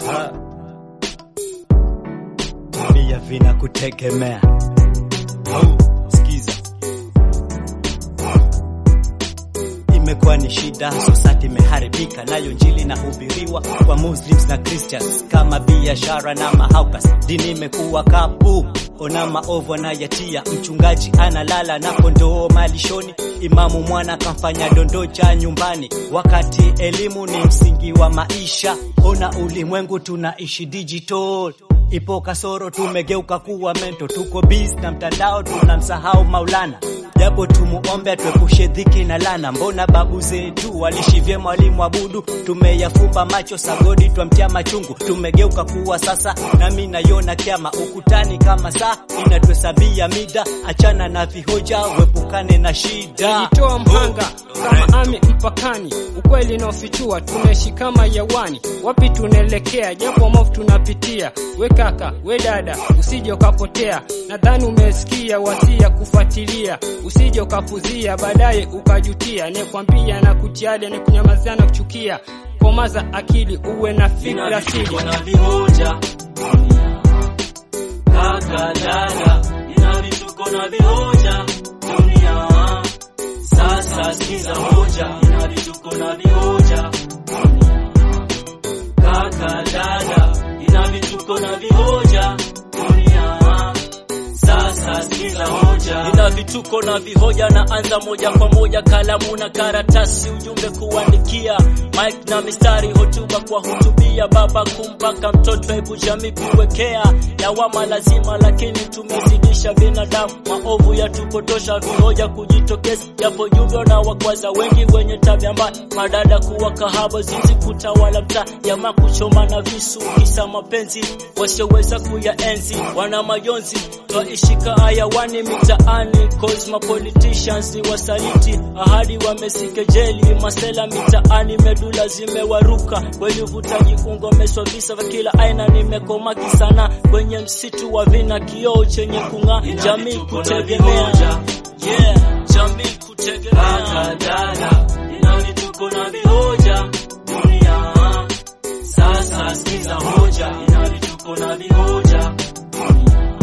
Dunia vina kutegemea. Sikiza. Imekuwa ni shida, society imeharibika, nayo injili inahubiriwa kwa Muslims na Christians kama biashara na mahaukas. Dini imekuwa kapu, ona maovu na yatia, mchungaji analala na kondoo malishoni, imamu mwana kamfanya dondoja nyumbani, wakati elimu ni msingi wa maisha. Ona ulimwengu tunaishi digital, ipo kasoro, tumegeuka kuwa mento, tuko busy na mtandao, tunamsahau Maulana. Japo tumuombe tuepushe dhiki na lana, mbona babu zetu walishi vyema walimwabudu, tumeyafumba macho sagodi twamtia machungu, tumegeuka kuwa sasa na mimi naiona kiama ukutani kama saa inatuhesabia mida. Achana na vihoja, wepukane na shida. Nitoa mhanga kama ami mpakani, ukweli na ufichua, tunaishi kama yawani, wapi tunaelekea japo mafu tunapitia. We kaka, we dada, usije ukapotea, nadhani umesikia wasia kufuatilia, usije ukapuzia baadaye ukajutia. Nikwambia na kutiale, ni kunyamazia na kuchukia, komaza akili uwe na fikra siri. Kuna vihoja kaka dada, ina vituko na vihoja dunia. Sasa sikiza hoja, ina vituko na vihoja dunia. Kaka dada, ina vituko na vihoja dunia. Sasa sikiza hoja, ina vituko na vihoja. Na anza moja kwa moja, kalamu na karatasi, ujumbe kuandikia, mic na mistari, hotuba kwa hutubia, baba kumpaka mtoto, hebu jamii kuwekea lawama lazima, lakini tumezidisha binadamu, maovu yatupotosha, vihoja kujitokeza, japo jumbe na wakwaza wengi wenye tabia mbaya, madada kuwa kahaba, zizi kutawala mtaa, jamaa kuchoma na visu kisa mapenzi, wasioweza kuyaenzi, wana majonzi, twaishika ayawani mitaani, cause my politicians ni wasaliti, ahadi wamesikejeli, masela mitaani, medula zimewaruka, kweli uvutaji ungo meswavisa vya kila aina, nimekomaki sana kwenye msitu wa vina, kioo chenye kung'aa, jamii kutegemea, jamii kutegemea. Kaka dada, ina vituko na vihoja dunia. Sasa sikiza hoja, ina vituko na vihoja dunia.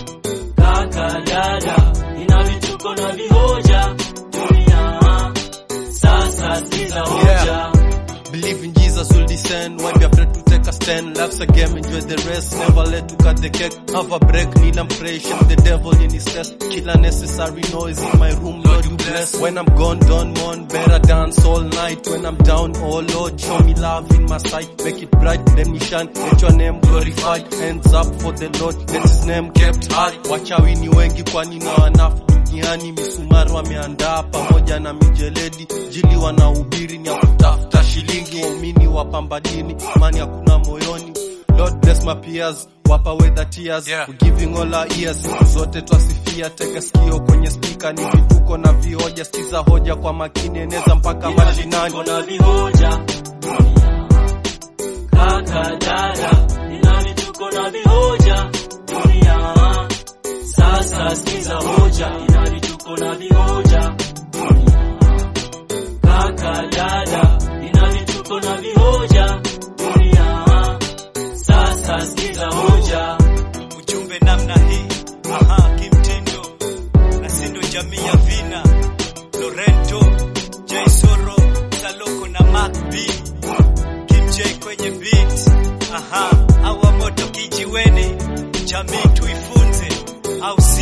Kaka dada, ina vituko na vihoja dunia. Sasa sikiza hoja. Believe in Jesus will descend, why be afraid to take a stand? Life's a game, enjoy the rest, never let to cut the cake. Have a break, kneel and pray, shake the devil in his test. Kill unnecessary noise in my room, Lord you bless. When I'm gone, don't mourn, better dance all night. When I'm down, oh Lord, show me love in my sight. Make it bright, let me shine, let your name glorified. Hands up for the Lord, let his name kept high. Wachawi ni wengi kwani na wanafu duniani, misumari wameandaa pamoja na mijeledi, jili wanahubiri ni ya kutafuta shilingi, waumini wapamba dini, imani hakuna moyoni. Lord bless my peers, wapa weather tears, we giving all our ears, zote twasifia, tega sikio kwenye speaker, ni vituko na vihoja, sikiza hoja kwa makini, eneza mpaka mashinani. Kuna vihoja dunia. Kaka dada, ina vituko na vihoja dunia. Sasa sikiza hoja, ina vituko na vihoja dunia. Kaka dada, ina vituko na vihoja dunia. Sasa sikiza hoja. Ujumbe namna hii, kimtindo, na sindo jamii ya vina, Lorento, Jaisoro, Saloko na Mark B, Kim J kwenye beat, awa moto kijiweni, jamii tuifunze, au si